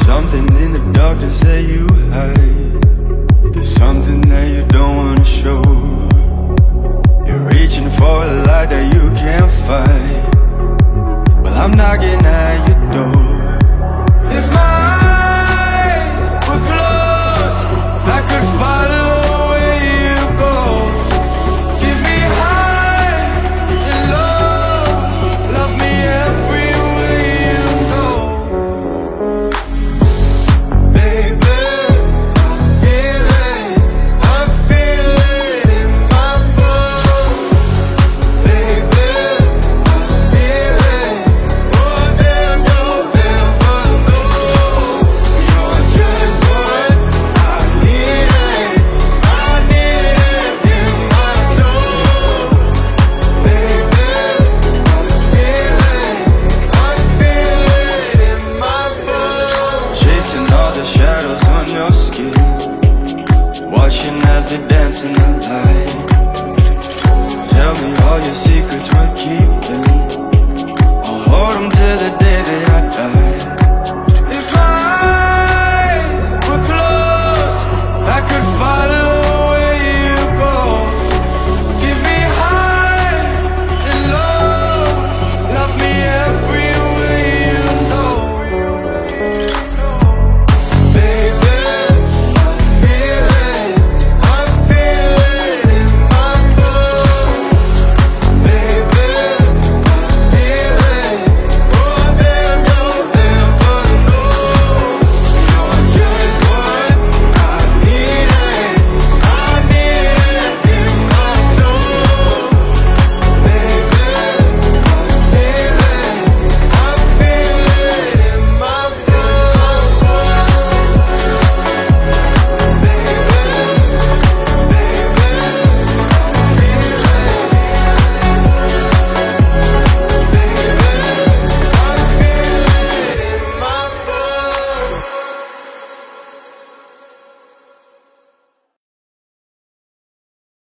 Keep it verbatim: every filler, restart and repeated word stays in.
something in the darkness that you hide. There's something that you don't wanna show. You're reaching for a light that you can't fight. Well, I'm knocking at your door. If my eyes were closed, I could follow where you go. Give me high and low, love me everywhere you go. Baby, I feel it, I feel it in my bones. Baby, I feel it, more than you'll ever know. You're just what I needed, I need it in my soul. Baby, I feel it, I feel it in my bones. Chasing all the shadows on your skin, watching as they dance in the